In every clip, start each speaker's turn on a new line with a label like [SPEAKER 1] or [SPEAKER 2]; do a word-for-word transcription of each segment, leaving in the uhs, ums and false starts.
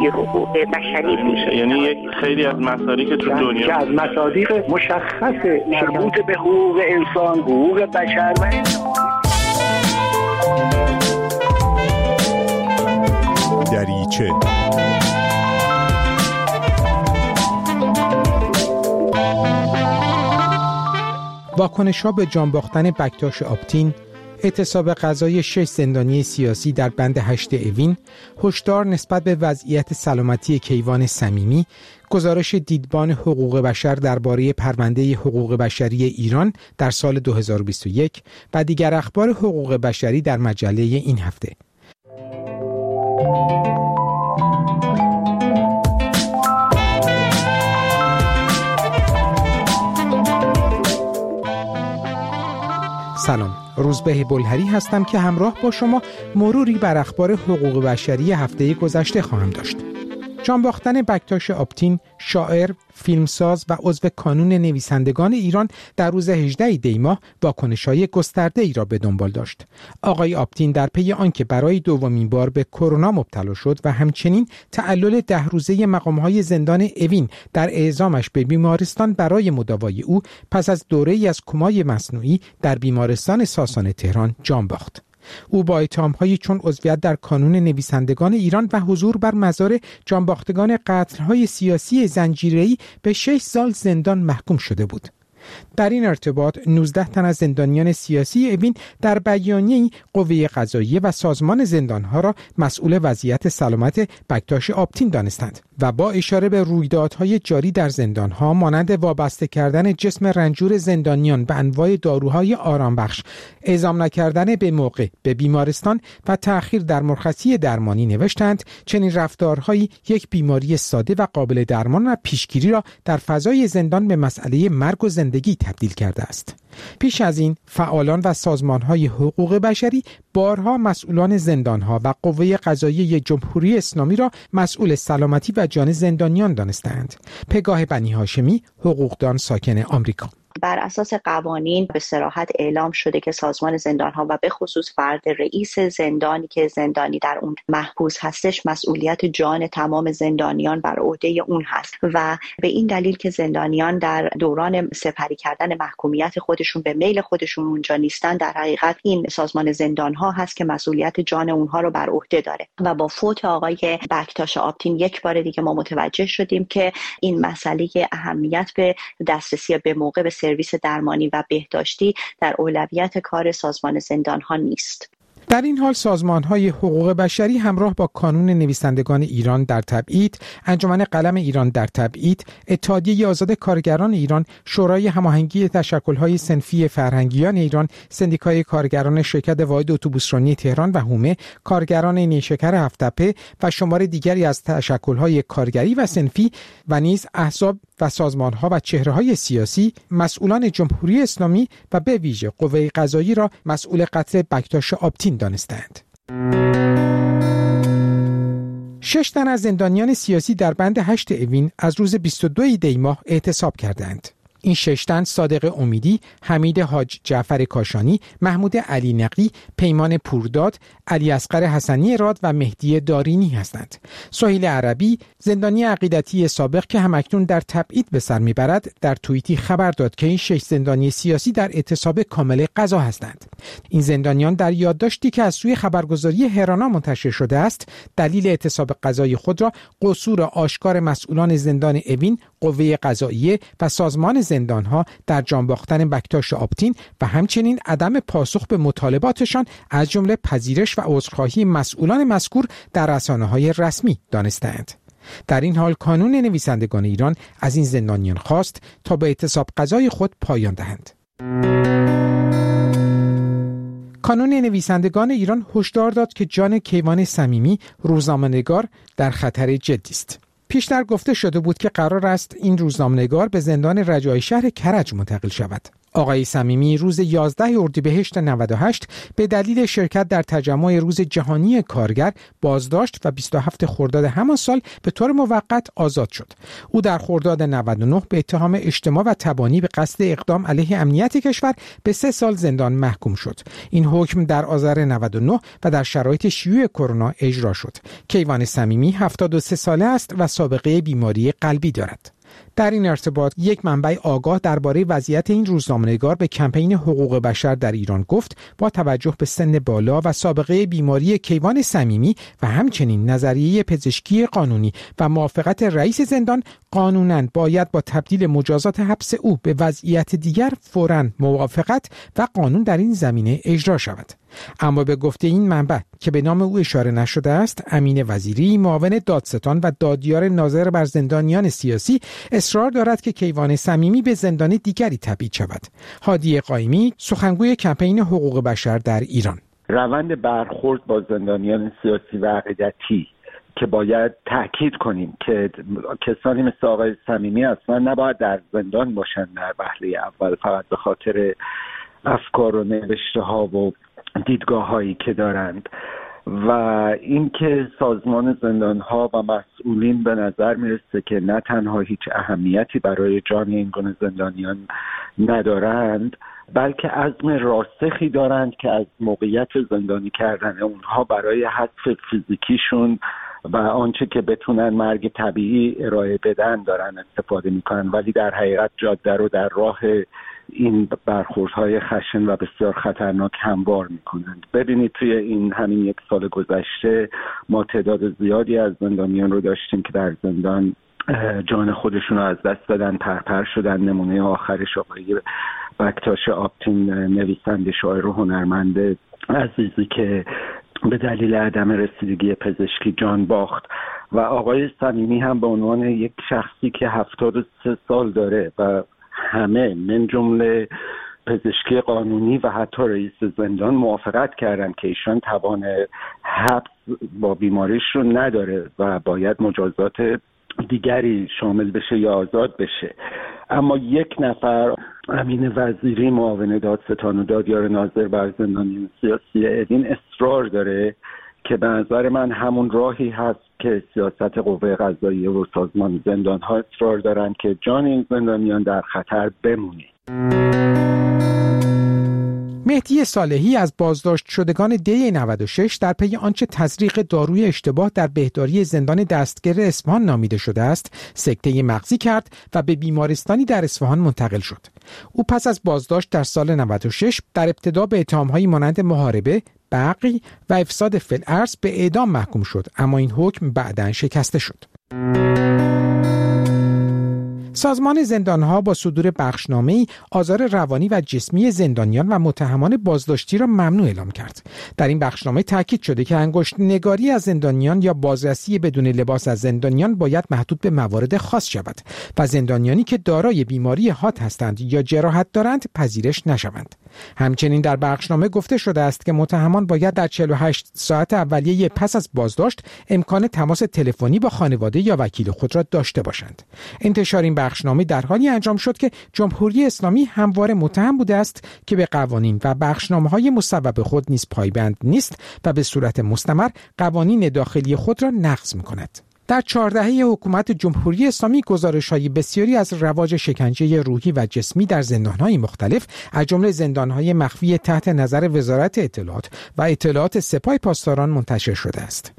[SPEAKER 1] جمهوری حقوق بشری
[SPEAKER 2] میشه. یعنی یک خیلی از مصادیق که تو دنیا
[SPEAKER 3] که از مصادیق مشخص مربوط به حقوق انسان، حقوق بشر و
[SPEAKER 4] دریچه واکنش‌ها به جان باختن بکتاش آپتین، اعتصاب قضای شش زندانی سیاسی در بند هشت اوین، هشدار نسبت به وضعیت سلامتی کیوان صمیمی، گزارش دیدبان حقوق بشر درباره پرونده حقوق بشری ایران در سال دو هزار و بیست و یک و دیگر اخبار حقوق بشری در مجله این هفته. سلام، روزبه بلهری هستم که همراه با شما مروری بر اخبار حقوق بشری هفته گذشته خواهم داشت. جان باختن بکتاش آپتین، شاعر، فیلمساز و عضو کانون نویسندگان ایران در روز هجدهم دی ماه واکنش‌های گسترده‌ای را به دنبال داشت. آقای آپتین در پی آنکه برای دومین بار به کرونا مبتلا شد و همچنین تعلل ده روزه مقام‌های زندان اوین در اعزامش به بیمارستان برای مداوای او پس از دوره‌ای از کمای مصنوعی در بیمارستان ساسان تهران جان باخت. او با اتهام‌هایی چون عضویت در کانون نویسندگان ایران و حضور بر مزار جانباختگان قتل‌های سیاسی زنجیره‌ای به شش سال زندان محکوم شده بود. در این ارتباط نوزده تن از زندانیان سیاسی اوین در بیانیه‌ای قوه قضاییه و سازمان زندانها را مسئول وضعیت سلامت بکتاش آپتین دانستند و با اشاره به رویدادهای جاری در زندانها مانند وابسته کردن جسم رنجور زندانیان به انواع داروهای آرامبخش، اعزام نکردن به موقع به بیمارستان و تأخیر در مرخصی درمانی نوشتند چنین رفتارهایی یک بیماری ساده و قابل درمان و پیشگیری را در فضای زندان به مسئله مرگ و زندگی تبدیل کرده است. پیش از این فعالان و سازمان‌های حقوق بشری بارها مسئولان زندان‌ها و قوه قضاییه جمهوری اسلامی را مسئول سلامتی و جان زندانیان دانستند. پگاه بنی هاشمی، حقوقدان ساکن آمریکا.
[SPEAKER 1] بر اساس قوانین به صراحت اعلام شده که سازمان زندان‌ها و به خصوص فرد رئیس زندانی که زندانی در اون محبوس هستش مسئولیت جان تمام زندانیان بر عهده اون هست و به این دلیل که زندانیان در دوران سپری کردن محکومیت خودشون به میل خودشون اونجا نیستن، در حقیقت این سازمان زندان‌ها هست که مسئولیت جان اونها رو بر عهده داره و با فوت آقای بکتاش آپتین یک بار دیگه ما متوجه شدیم که این مسئله اهمیت به دسترسی به موقع به سرویس درمانی و بهداشتی در اولویت کار سازمان زندان‌ها نیست.
[SPEAKER 4] در این حال سازمان‌های حقوق بشری همراه با کانون نویسندگان ایران در تبعید، انجمن قلم ایران در تبعید، اتحادیه آزاد کارگران ایران، شورای هماهنگی تشکل‌های صنفی فرهنگیان ایران، سندیکای کارگران شرکت واحد اتوبوسرانی تهران و هومه، کارگران نیشکر هفت‌تپه و شمار دیگری از تشکل‌های کارگری و صنفی و نیز احزاب و سازمان‌ها و چهره‌های سیاسی، مسئولان جمهوری اسلامی و به ویژه قوه قضاییه را مسئول قتل بکتاش آپتین دانستند. شش تن از زندانیان سیاسی در بند هشت اوین از روز بیست و دوم دی ماه اعتصاب کردند. این شش تن صادق امیدی، حمید حاج جعفر کاشانی، محمود علی نقی، پیمان پورداد، علی اصغر حسنی راد و مهدی دارینی هستند. سهیل عربی، زندانی عقیدتی سابق که همکنون در تبعید به سر میبرد، در توییتی خبر داد که این شش زندانی سیاسی در اعتصاب کامل قضا هستند. این زندانیان در یادداشتی که از سوی خبرگزاری هرانا منتشر شده است، دلیل اعتصاب قضایی خود را قصور آشکار مسئولان زندان اوین، قوه قضاییه و سازمان زندان‌ها در جان باختن بکتاش آپتین و همچنین عدم پاسخ به مطالباتشان از جمله پذیرش و عذرخواهی مسئولان مذکور در رسانه‌های رسمی دانستند. در این حال کانون نویسندگان ایران از این زندانیان خواست تا به اعتصاب قضای خود پایان دهند. کانون نویسندگان ایران هشدار داد که جان کیوان صمیمی، روزنامه‌نگار، در خطر جدی است. پیشتر گفته شده بود که قرار است این روزنامه‌نگار به زندان رجایی شهر کرج منتقل شود. آقای صمیمی روز یازده اردیبهشت نود و هشت به دلیل شرکت در تجمع روز جهانی کارگر بازداشت و بیست و هفتم خرداد همان سال به طور موقت آزاد شد. او در خرداد نود و نه به اتهام اجتماع و تبانی به قصد اقدام علیه امنیت کشور به سه سال زندان محکوم شد. این حکم در آذر نود و نه و در شرایط شیوع کرونا اجرا شد. کیوان صمیمی هفتاد و سه ساله است و سابقه بیماری قلبی دارد. در این ارتباط یک منبع آگاه درباره وضعیت این روزنامه‌نگار به کمپین حقوق بشر در ایران گفت با توجه به سن بالا و سابقه بیماری کیوان صمیمی و همچنین نظریه پزشکی قانونی و موافقت رئیس زندان، قانوناً باید با تبدیل مجازات حبس او به وضعیت دیگر فوراً موافقت و قانون در این زمینه اجرا شود. اما به گفته این منبع که به نام او اشاره نشده است، امین وزیری معاون دادستان و دادیار ناظر بر زندانیان سیاسی اصرار دارد که کیوان صمیمی به زندان دیگری تبعید شود. هادی قائمی سخنگوی کمپین حقوق بشر در ایران:
[SPEAKER 5] روند برخورد با زندانیان سیاسی و عقیدتی که باید تأکید کنیم که کسانی مثل آقای صمیمی اصلا نباید در زندان باشند در وهله اول، فقط به خاطر افکار و نوشته ها و دیدگاه هایی که دارند، و اینکه سازمان زندان ها و مسئولین به نظر میرسه که نه تنها هیچ اهمیتی برای جان این گونه زندانیان ندارند، بلکه عزم راسخی دارند که از موقعیت زندانی کردن اونها برای حذف فیزیکیشون و آنچه که بتونن مرگ طبیعی ارائه بدن دارن استفاده میکنن، ولی در حقیقت جاده رو در راه این برخوردهای خشن و بسیار خطرناک هموار میکنند. ببینید توی این همین یک سال گذشته ما تعداد زیادی از زندانیان رو داشتیم که در زندان جان خودشون رو از دست دادن، پرپر شدن. نمونه آخرش آقای بکتاش آپتین، نویسنده شاعر و هنرمند عزیزی که به دلیل عدم رسیدگی پزشکی جان باخت، و آقای صمیمی هم به عنوان یک شخصی که هفتاد و سه سال داره و همه من جمله پزشکی قانونی و حتی رئیس زندان موافقت کردن که ایشان توان حبس با بیماریش رو نداره و باید مجازات دیگری شامل بشه یا آزاد بشه. اما یک نفر، امین وزیری معاون دادستان و دادیار ناظر بر زندانیان سیاسی، این اصرار داره که به نظر من همون راهی هست که سیاست قوه قضاییه و سازمان زندان ها اصرار دارن که جان این زندانیان در خطر بمونه.
[SPEAKER 4] مهدی صالحی از بازداشت شدگان دی نود و شش در پی آنچه تزریق داروی اشتباه در بهداری زندان دستگیر اصفهان نامیده شده است، سکته مغزی کرد و به بیمارستانی در اصفهان منتقل شد. او پس از بازداشت در سال نود و شش در ابتدا به اتهام‌هایی مانند محاربه، بغی و افساد فی الارض به اعدام محکوم شد، اما این حکم بعداً شکسته شد. سازمان زندانها با صدور بخشنامه‌ای آزار روانی و جسمی زندانیان و متهمان بازداشتی را ممنوع اعلام کرد. در این بخشنامه تاکید شده که انگشت نگاری از زندانیان یا بازرسی بدون لباس از زندانیان باید محدود به موارد خاص شود و زندانیانی که دارای بیماری حاد هستند یا جراحت دارند پذیرش نشوند. همچنین در بخشنامه گفته شده است که متهمان باید در چهل و هشت ساعت اولیه پس از بازداشت امکان تماس تلفنی با خانواده یا وکیل خود را داشته باشند. انتشار این بخشنامه در حالی انجام شد که جمهوری اسلامی همواره متهم بوده است که به قوانین و بخشنامه‌های مصوب خود نیز پایبند نیست و به صورت مستمر قوانین داخلی خود را نقض می‌کند. در چهار دهه حکومت جمهوری اسلامی گزارش‌های بسیاری از رواج شکنجه روحی و جسمی در زندان‌های مختلف از جمله زندان‌های مخفی تحت نظر وزارت اطلاعات و اطلاعات سپاه پاسداران منتشر شده است.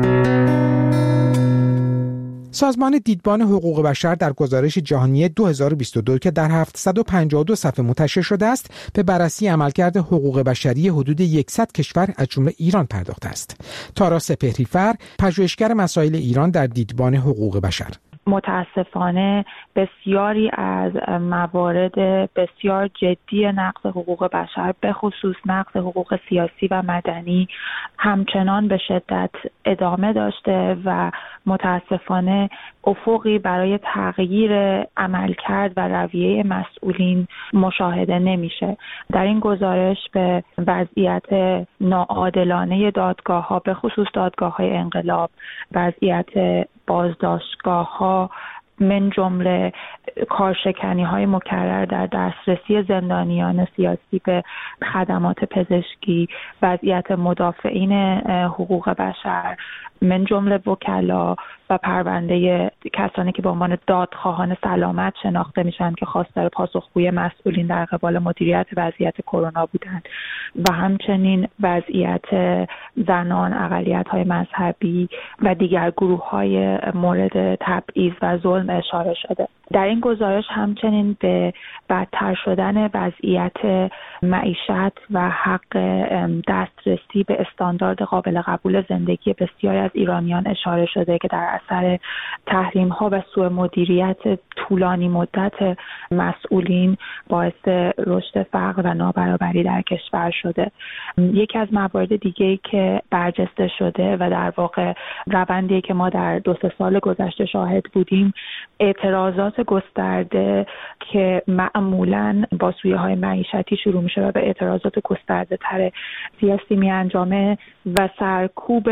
[SPEAKER 4] سازمان دیدبان حقوق بشر در گزارش جهانی دو هزار و بیست و دو که در هفتصد و پنجاه و دو صفحه منتشر شده است، به بررسی عملکرد حقوق بشری حدود صد کشور از جمله ایران پرداخته است. تارا سپهری‌فر، پژوهشگر مسائل ایران در دیدبان حقوق بشر:
[SPEAKER 6] متاسفانه بسیاری از موارد بسیار جدی نقض حقوق بشر، به خصوص نقض حقوق سیاسی و مدنی، همچنان به شدت ادامه داشته و متاسفانه افقی برای تغییر عملکرد و رویه مسئولین مشاهده نمیشه. در این گزارش به وضعیت ناعادلانه دادگاه‌ها، به خصوص دادگاه‌های انقلاب، وضعیت بازداشتگاه‌ها من جمله کارشکنی های مکرر در دسترسی زندانیان سیاسی به خدمات پزشکی، وضعیت مدافعین حقوق بشر من جمله وکلا و پرونده کسانی که به عنوان دادخواهان سلامت شناخته میشن که خواستار پاسخگویی مسئولین در قبال مدیریت وضعیت کرونا بودند و همچنین وضعیت زنان، اقلیت‌های مذهبی و دیگر گروه‌های مورد تبعیض و ظلم اشاره شده. در این گزارش همچنین به بدتر شدن وضعیت معیشت و حق دسترسی به استاندارد قابل قبول زندگی بسیاری از ایرانیان اشاره شده که در اثر تحریم‌ها و سوء مدیریت طولانی مدت مسئولین باعث رشد فقر و نابرابری در کشور شده. یکی از موارد دیگه‌ای که برجسته شده و در واقع روندی که ما در دو سه سال گذشته شاهد بودیم، اعتراضات گسترده که معمولاً با سویه‌های معیشتی شروع میشه و به اعتراضات گسترده تر سیاسی می انجامه و سرکوب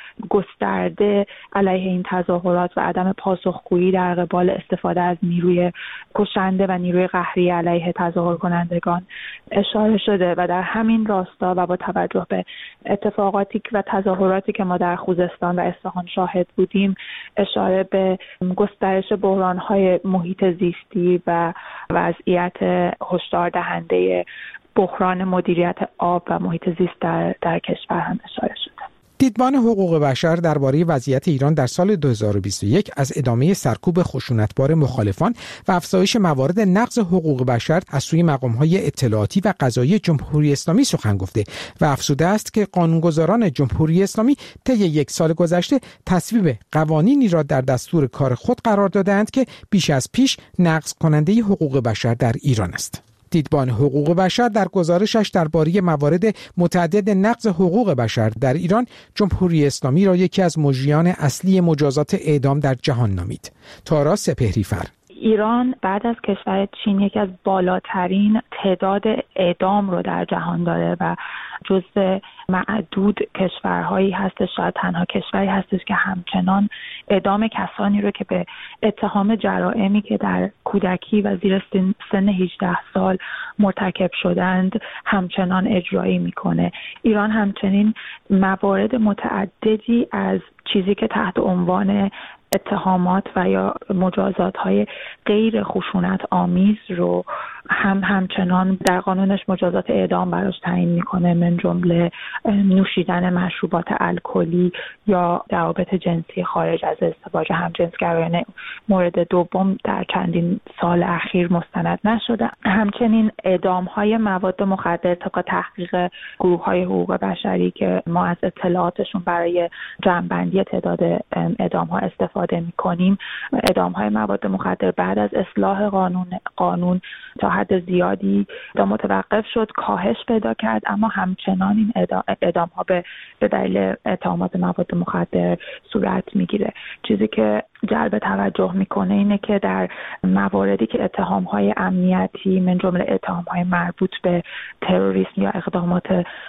[SPEAKER 6] گسترده علیه این تظاهرات و عدم پاسخگویی در قبال استفاده از نیروی کشنده و نیروی قهری علیه تظاهر کنندگان اشاره شده و در همین راستا و با توجه به اتفاقاتی و تظاهراتی که ما در خوزستان و اصفهان شاهد بودیم، اشاره به گسترش بحران‌های محیط زیستی و وضعیت هشدار دهنده بحران مدیریت آب و محیط زیست در, در کشور هم اشاره شده.
[SPEAKER 4] دیدبان حقوق بشر درباره وضعیت ایران در سال دو هزار و بیست و یک از ادامه سرکوب خشونتبار مخالفان و افزایش موارد نقض حقوق بشر از سوی مقام‌های اطلاعاتی و قضایی جمهوری اسلامی سخن گفته و افزوده است که قانونگذاران جمهوری اسلامی طی یک سال گذشته تصویب قوانینی را در دستور کار خود قرار دادند که بیش از پیش نقض کننده حقوق بشر در ایران است. دیدبان حقوق بشر در گزارشش درباره موارد متعدد نقض حقوق بشر در ایران، جمهوری اسلامی را یکی از مجریان اصلی مجازات اعدام در جهان نامید. تارا سپهری‌فر:
[SPEAKER 6] ایران بعد از کشور چین یکی از بالاترین تعداد اعدام رو در جهان داره و جزو معدود کشورهایی هستش، شاید تنها کشوری هستش که همچنان اعدام کسانی رو که به اتهام جرائمی که در کودکی و زیر سن هجده سال مرتکب شدند همچنان اجرایی میکنه. ایران همچنین موارد متعددی از چیزی که تحت عنوان اتهامات و یا مجازات های غیر خشونت آمیز رو هم همچنان در قانونش مجازات اعدام براش تعیین میکنه، من جمله نوشیدن مشروبات الکلی یا روابط جنسی خارج از ازدواج همجنسگرایانه مورد دوم در چندین سال اخیر مستند نشده. همچنین اعدام های مواد مخدر طبق تحقیق گروه های حقوق بشری که ما از اطلاعاتشون برای جمع‌بندی تعداد اعدام ها استفاده میکنیم، اعدام های مواد مخدر بعد از اصلاح قانون قانون تا حد زیادی متوقف شد، کاهش پیدا کرد، اما همچنان این اعدام ها به به دلیل اتهامات مواد مخدر صورت میگیره. چیزی که جلب توجه میکنه اینه که در مواردی که اتهام های امنیتی من جمله اتهام های مربوط به تروریسم یا اقدامات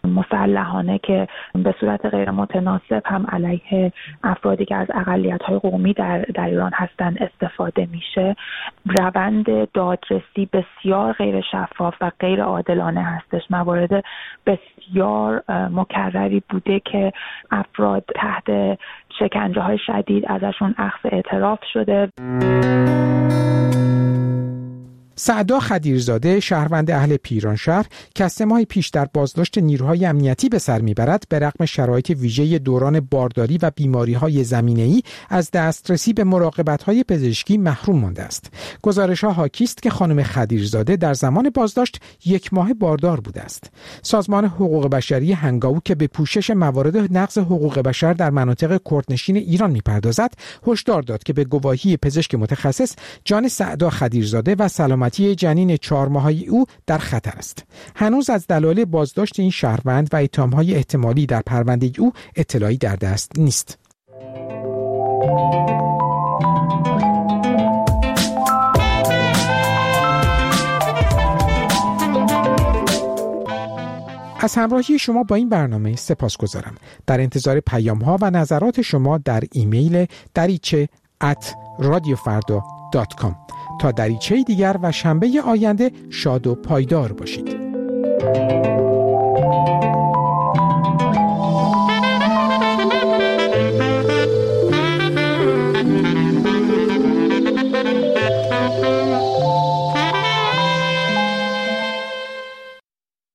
[SPEAKER 6] مسلحانه که به صورت غیر متناسب هم علیه افرادی که از اقلیت های قومی در در ایران هستن استفاده میشه، روند دادرسی بسیار غیر شفاف و غیر عادلانه هستش. موارد بسیار مکرری بوده که افراد تحت شکنجه های شدید ازشون اخذ اعتراف شده.
[SPEAKER 4] سعدا خدیرزاده، شهروند اهل پیرانشهر که از سه ماه پیش در بازداشت نیروهای امنیتی به سر میبرد، به رغم شرایط ویژه دوران بارداری و بیماری‌های زمینه‌ای از دسترسی به مراقبت‌های پزشکی محروم مانده است. گزارش‌ها حاکی است که خانم خدیرزاده در زمان بازداشت یک ماه باردار بوده است. سازمان حقوق بشری هنگاو که به پوشش موارد نقض حقوق بشر در مناطق کردنشین ایران می‌پردازد، هشدار داد که به گواهی پزشک متخصص جان سعدا خدیرزاده و سلامتی جنین چهار ماهه او در خطر است. هنوز از دلایل بازداشت این شهروند و اتهام‌های احتمالی در پرونده او اطلاعی در دست نیست. از همراهی شما با این برنامه سپاسگزارم. در انتظار پیام‌ها و نظرات شما در ایمیل دریچه ات رادیو فردا دات کام. تا دریچه دیگر و شنبه آینده شاد و پایدار باشید.